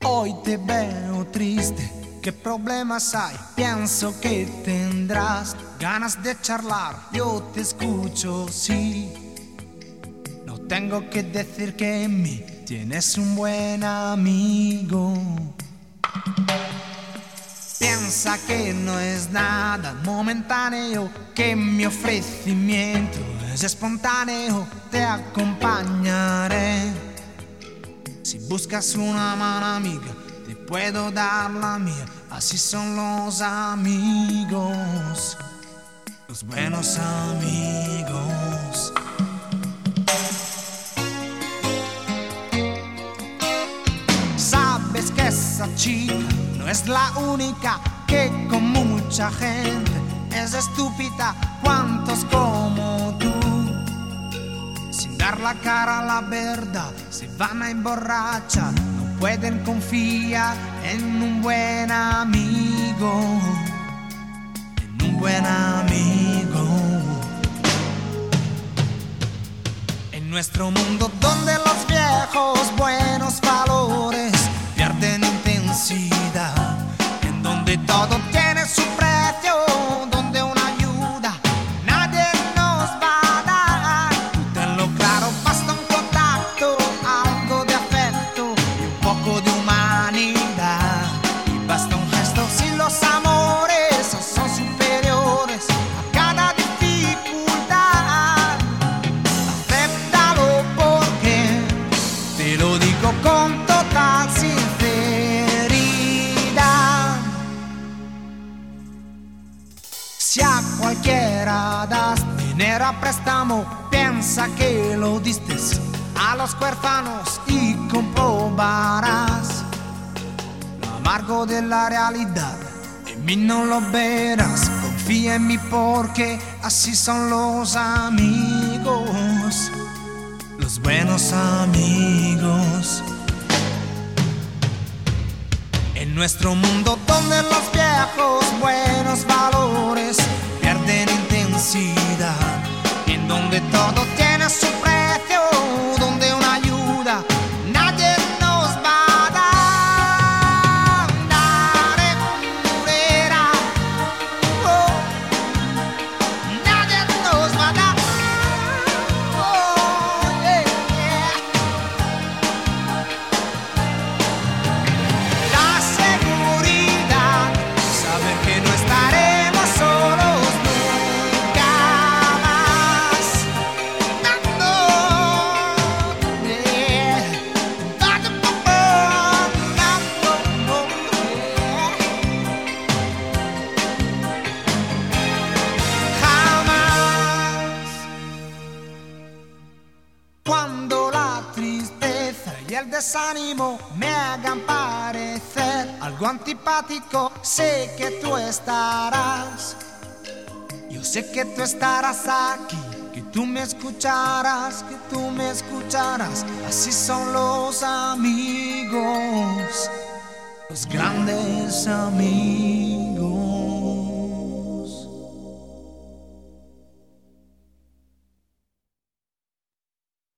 Hoy te veo triste, ¿qué problemas hay? Pienso que tendrás ganas de charlar. Yo te escucho, sí. No tengo que decir que en mí tienes un buen amigo. Piensa que no es nada momentáneo, que mi ofrecimiento es espontáneo. Te acompañaré. Si buscas una mano amiga, te puedo dar la mía. Así son los amigos, los buenos amigos. Sabes que esa chica no es la única, que con mucha gente es estúpida. ¿Cuántos como tú, sin dar la cara a la verdad, se van a emborrachar? No pueden confiar en un buen amigo, en un buen amigo. En nuestro mundo donde los viejos buenos valores pierden intensidad, en donde todo tiene su precio, donde una ayuda nadie nos va a dar. Tenlo claro, basta un contacto, algo de afecto y un poco de humanidad. Y basta un gesto si los amores son superiores a cada dificultad. Acéptalo porque te lo digo con total sinceridad. Si a cualquiera das dinero a préstamo, piensa que lo diste a los huérfanos y comprobarás lo amargo de la realidad. En mí no lo verás, confía en mí porque así son los amigos, los buenos amigos. En nuestro mundo donde los viejos buenos valores pierden intensidad, en donde todo tiene su precio, donde una ayuda nadie nos va a dar. Nadie murera, oh, nadie nos va a dar. Oh, yeah, yeah. La seguridad, saber que no estaremos solos nunca más. No, yeah. Jamás. Cuando la tristeza y el desánimo me hagan parecer algo antipático, sé que tú estarás. Yo sé que tú estarás aquí, que tú me escucharás, que tú me escucharás. Así son los amigos, los grandes amigos.